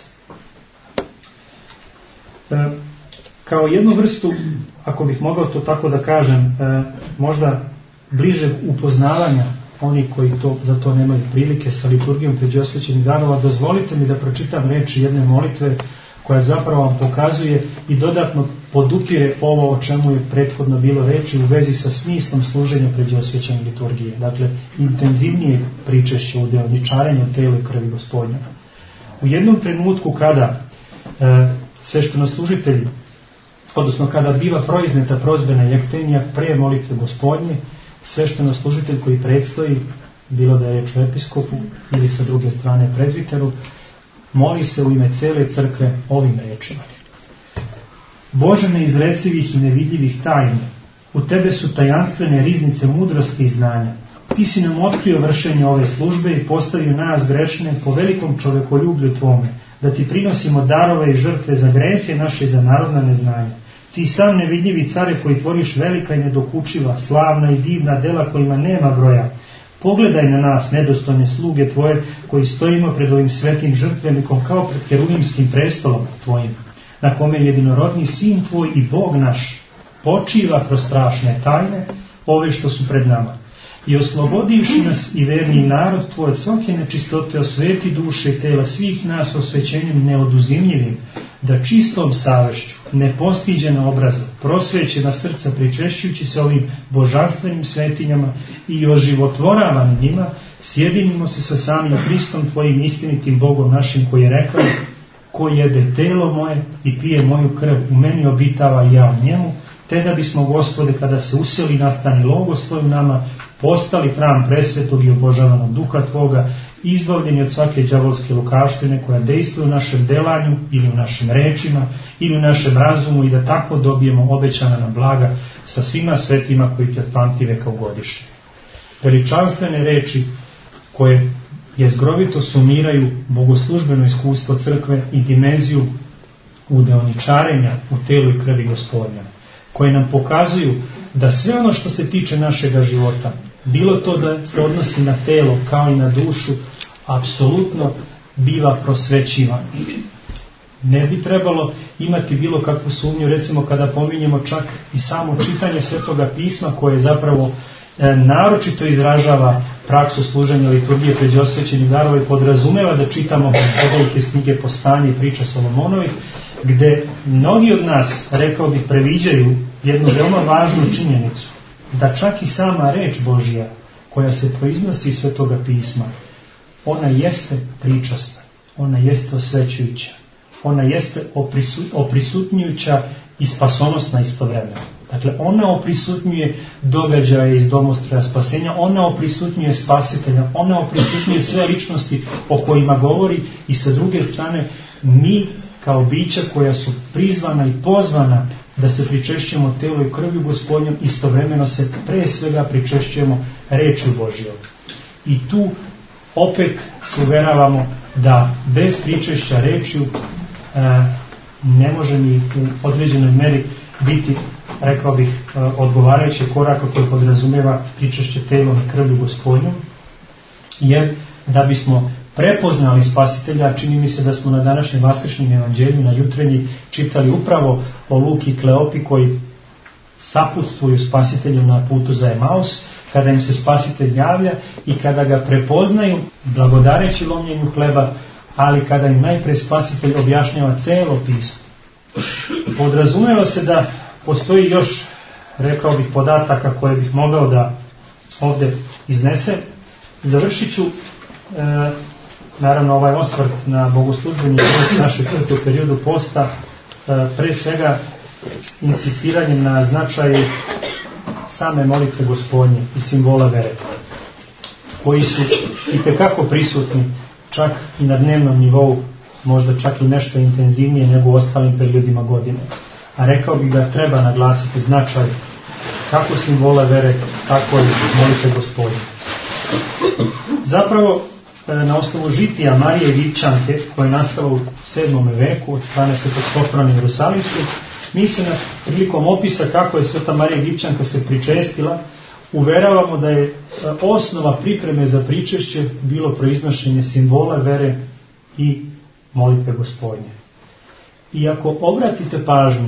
E, kao jednu vrstu, ako bih mogao to tako da kažem, e, možda bližeg upoznavanja oni koji to, za to nemaju prilike sa liturgijom pređosvećenih darova, dozvolite mi da pročitam reči jedne molitve koja zapravo vam pokazuje i dodatno podupire ovo o čemu je prethodno bilo reči u vezi sa smislom služenja pređosvećene liturgije. Dakle, intenzivnijeg pričešća u deodničarenju telu i krvi Gospodnja. U jednom trenutku kada e, sveštenoslужitelj, odnosno kada biva proizneta prozbena jektenija pre molitve Gospodnje, sveštenoslужitelj koji predstoji, bilo da je reč o episkopu ili sa druge strane prezbiteru, moli se u ime cele crkve ovim rečima. Bože neizrecivih i nevidljivih tajni, u Tebe su tajanstvene riznice mudrosti i znanja. Ti si nam otkrio vršenje ove službe i postavio nas grešne po velikom čovekoljublju Tvome, da Ti prinosimo darove i žrtve za grehe naše i za narodna neznanja. Ti sam nevidljivi care koji tvoriš velika i nedokučiva, slavna i divna dela kojima nema broja. Pogledaj na nas, nedostojne sluge Tvoje, koji stojimo pred ovim svetim žrtvenikom kao pred keruvimskim prestolom Tvojim, na kome jedinorodni Sin Tvoj i Bog naš počiva kroz strašne tajne, ove što su pred nama. I oslobodivši nas i verni narod Tvoj od svake nečistote, osveti duše i tela svih nas osvećenjem neoduzimljivim, da čistom savešću, nepostiđena obraza, prosvećena srca pričešćujući se ovim božanstvenim svetinjama i oživotvoravanim njima, sjedinimo se sa samim Hristom Tvojim istinitim Bogom našim, koji je rekao: ko jede telo moje i pije moju krv, u meni obitava i ja u njemu, te da bismo, Gospode, kada se useli nastani logos Tvoj u nama, postali hram presvetog i obožavanog Duha Tvoga izbavljeni od svake đavolske lukaštine koja dejstvuje u našem delanju ili u našim rečima ili u našem razumu i da tako dobijemo obećana nam blaga sa svima svetima koji te pamti veka u godišnje. Veličanstvene reči koje jezgrovito sumiraju bogoslužbeno iskustvo crkve i dimenziju udeoničarenja u telu i krvi Gospodnja, koje nam pokazuju da sve ono što se tiče našega života, bilo to da se odnosi na telo kao i na dušu, apsolutno biva prosvećivano. Ne bi trebalo imati bilo kakvu sumnju, recimo kada pominjemo čak i samo čitanje Svetoga pisma koje zapravo e, naročito izražava praksu služenja liturgije pred osvećenih darova i podrazumeva da čitamo odlike iz knjige Postanje i priča Solomonovih, gde mnogi od nas, rekao bih, previđaju jednu veoma važnu činjenicu, da čak i sama reč Božja koja se proiznosi iz Svetoga pisma, ona jeste pričasna, ona jeste osvećujuća, ona jeste oprisutnjujuća i spasonosna istovremeno. Dakle, ona oprisutnjuje događaje iz domostroja spasenja, ona oprisutnjuje spasitelja, ona oprisutnjuje sve ličnosti o kojima govori i sa druge strane mi kao bića koja su prizvana i pozvana da se pričešćujemo telu i krvju Gospodnjom, istovremeno se pre svega pričešćujemo rečju Božjom. I tu opet se uveravamo da bez pričešća rečju e, ne može ni u određenoj meri biti, rekao bih, e, odgovarajući koraka koji podrazumeva pričešće telom i krvju Gospodnjom, jer da bismo prepoznali spasitelja, čini mi se da smo na današnjem vaskršnjem evanđelju na jutrenji čitali upravo o Luki i Kleopi koji saputstvuju spasitelju na putu za Emaus, kada im se spasitelj javlja i kada ga prepoznaju blagodareći lomljenju hleba, ali kada im najpre spasitelj objašnjava celo pismo. Podrazumeva se da postoji još, rekao bih, podataka koje bih mogao da ovde iznese. Završit ću e, naravno ovaj osvrt na bogoslužbeni život naše crkve u periodu posta, e, pre svega insistiranjem na značaju same molitve Gospodnje i simbola vere, koji su itekako prisutni čak i na dnevnom nivou, možda čak i nešto intenzivnije nego u ostalim periodima godine. A rekao bih da treba naglasiti značaj kako simbola vere, tako i molitve Gospodnje. Zapravo, na osnovu žitija Marije Gripčanke, koje je nastalo u sedmom veku od strane Svetog Sofrona Jerusalimskog, mi se na prilikom opisa kako je Sveta Marija Gripčanka se pričestila, uveravamo da je osnova pripreme za pričešće bilo proiznošenje simbola vere i molitve Gospodnje. I ako obratite pažnju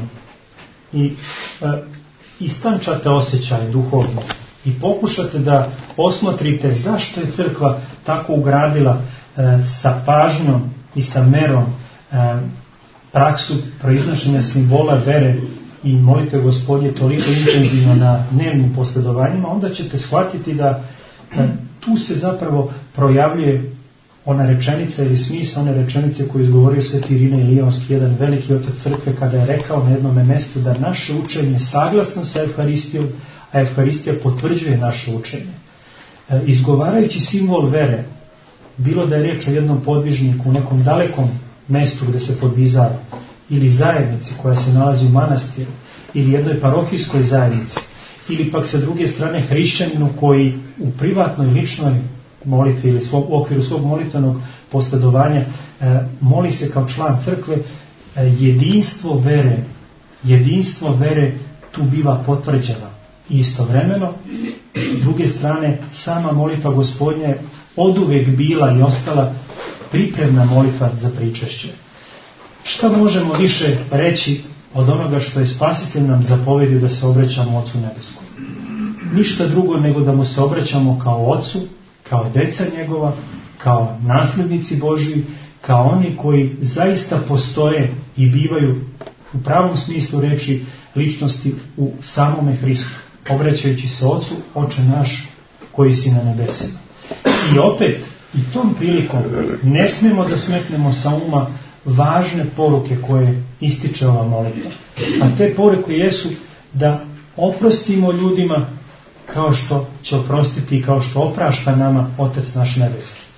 i e, istančate osjećaj duhovno i pokušate da osmotrite zašto je crkva tako ugradila e, sa pažnjom i sa merom e, praksu proiznošenja simbola vere i molitve Gospodnje toliko intenzivno na dnevnim posledovanjima, onda ćete shvatiti da e, tu se zapravo projavljuje ona rečenica ili smisao one rečenice koju izgovorio Sveti Irinej Lionski, jedan veliki otac crkve, kada je rekao na jednom mjestu da naše učenje je saglasno sa Evharistijom, a Evharistija potvrđuje naše učenje. E, izgovarajući simbol vere, bilo da je riječ o jednom podvižniku u nekom dalekom mestu gde se podvizava, ili zajednici koja se nalazi u manastiru, ili jednoj parohijskoj zajednici, ili pak sa druge strane hrišćaninu koji u privatnoj, ličnoj molitvi ili svog, u okviru svog molitvenog posledovanja e, moli se kao član crkve, e, jedinstvo vere, jedinstvo vere tu biva potvrđeno. I istovremeno, s druge strane, sama molitva Gospodnja je oduvek bila i ostala pripremna molitva za pričešće. Šta možemo više reći od onoga što je Spasitelj nam zapovedio da se obraćamo Ocu Nebeskom? Ništa drugo nego da mu se obraćamo kao Ocu, kao deca njegova, kao nasljednici Božji, kao oni koji zaista postoje i bivaju u pravom smislu reči ličnosti u samome Hristu, obraćajući se Ocu, Oče naš koji si na nebesima. I opet, i tom prilikom ne smemo da smetnemo sa uma važne poruke koje ističe ova molitva. A te poruke jesu da oprostimo ljudima kao što će oprostiti i kao što oprašta nama Otac naš nebeski.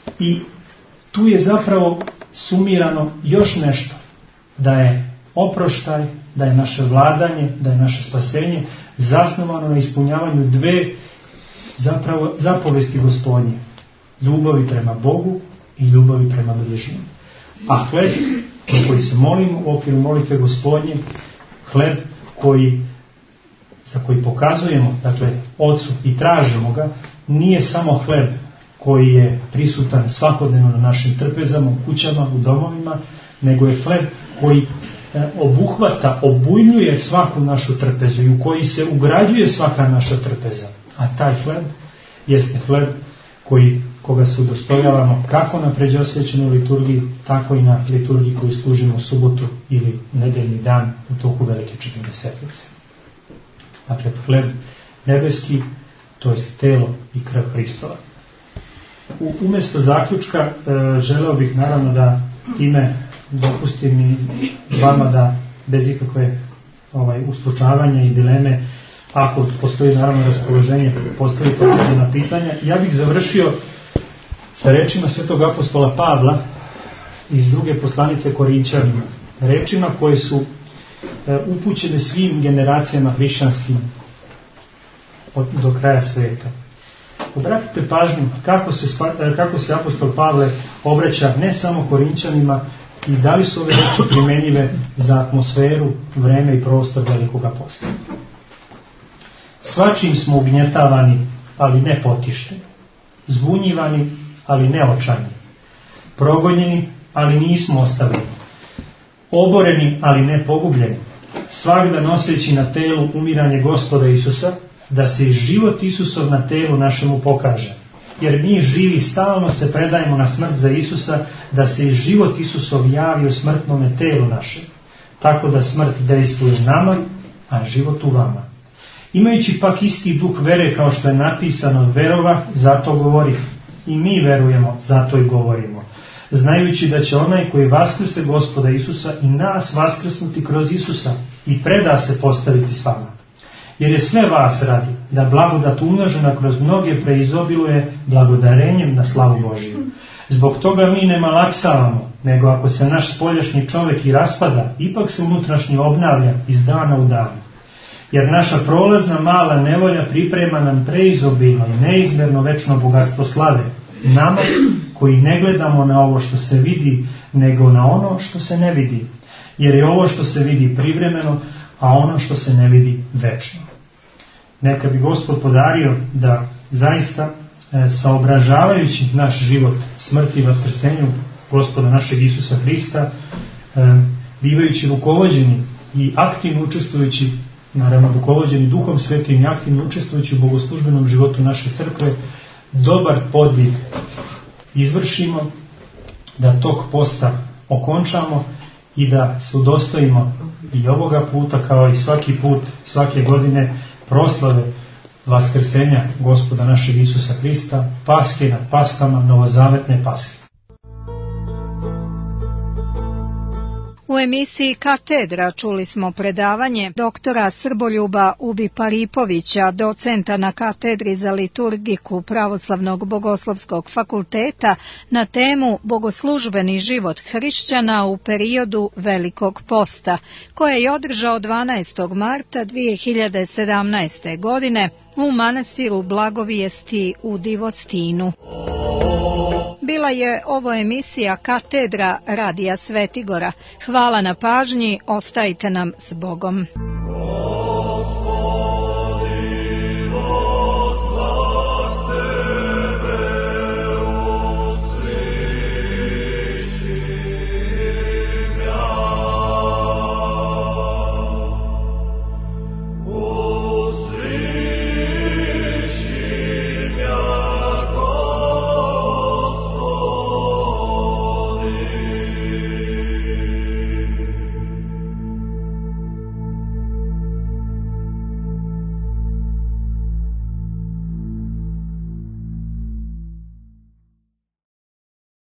I tu je zapravo sumirano još nešto, da je oproštaj, da je naše vladanje, da je naše spasenje zasnovano na ispunjavanju dve zapravo zapovesti Gospodnje, ljubavi prema Bogu i ljubavi prema bližnjim. A hleb na koji se molimo u okviru molitve Gospodnje, hleb koji, za koji pokazujemo, dakle, Ocu i tražimo ga, nije samo hleb koji je prisutan svakodnevno na našim trpezama, u kućama, u domovima, nego je hleb koji obuhvata, obujljuje svaku našu trpezu i u koji se ugrađuje svaka naša trpeza. A taj hleb jeste hleb koji, koga se udostojavamo kako na pređosvećenoj liturgiji, tako i na liturgiji koju služimo u subotu ili nedeljni dan u toku Velike Četrdesetnice. Dakle, hleb nebeski, to je telo i krv Hristova. U, umjesto zaključka e, želeo bih naravno da time dopustim i vama da bez ikakve ovaj, uslučavanja i dileme, ako postoji naravno raspoloženje, postavite određena pitanja. Ja bih završio sa rečima svetog apostola Pavla iz druge poslanice Korinčanima. Rečima koje su e, upućene svim generacijama hrišćanskim od, do kraja sveta. Obratite pažnju kako se, kako se apostol Pavle obraća ne samo Korinčanima i da li su ove reči primjenjive za atmosferu, vreme i prostor Velikoga posta. Svačim smo ugnjetavani, ali ne potišteni. Zbunjivani, ali ne očajni. Progonjeni, ali nismo ostavljeni. Oboreni, ali ne pogubljeni. Svagda noseći na telu umiranje Gospoda Isusa, da se i život Isusov na telu našemu pokaže. Jer mi živi stalno se predajemo na smrt za Isusa, da se i život Isusov javi u smrtnome telu našem. Tako da smrt dejstvuje nama, a život u vama. Imajući pak isti duh vere kao što je napisano, verovah, zato govorih. I mi verujemo, zato i govorimo. Znajući da će onaj koji vaskrse Gospoda Isusa i nas vaskrsnuti kroz Isusa i preda se postaviti s vama. Jer je sve vas radi, da blagodat umnožena kroz mnoge preizobiluje blagodarenjem na slavu Božiju. Zbog toga mi ne malaksavamo, nego ako se naš spoljašnji čovjek i raspada, ipak se unutrašnji obnavlja iz dana u dan. Jer naša prolazna mala nevolja priprema nam preizobilno i neizmjerno večno bogatstvo slave. Nama koji ne gledamo na ovo što se vidi, nego na ono što se ne vidi. Jer je ovo što se vidi privremeno, a ono što se ne vidi večno. Neka bi Gospod podario da zaista e, saobražavajući naš život smrti i vaskrsenju Gospoda našeg Isusa Hrista, e, bivajući rukovođeni i aktivno učestvujući, naravno rukovođeni Duhom Svetim i aktivno učestvujući u bogoslužbenom životu naše crkve, dobar podvig izvršimo, da tog posta okončamo i da se udostojimo i ovoga puta kao i svaki put, svake godine proslave vaskrsenja Gospoda našeg Isusa Hrista, Paske nad Paskama, novozavetne Paske. U emisiji Katedra čuli smo predavanje doktora Srboljuba Ubi-Paripovića, docenta na Katedri za liturgiku Pravoslavnog bogoslovskog fakulteta, na temu Bogoslužbeni život hrišćana u periodu Velikog posta, koje je održao dvanaestog marta dvije hiljade sedamnaeste. godine u manastiru Blagovijesti u Divostinu. Bila je ovo emisija Katedra Radija Svetigora. Hvala na pažnji, ostajte nam s Bogom.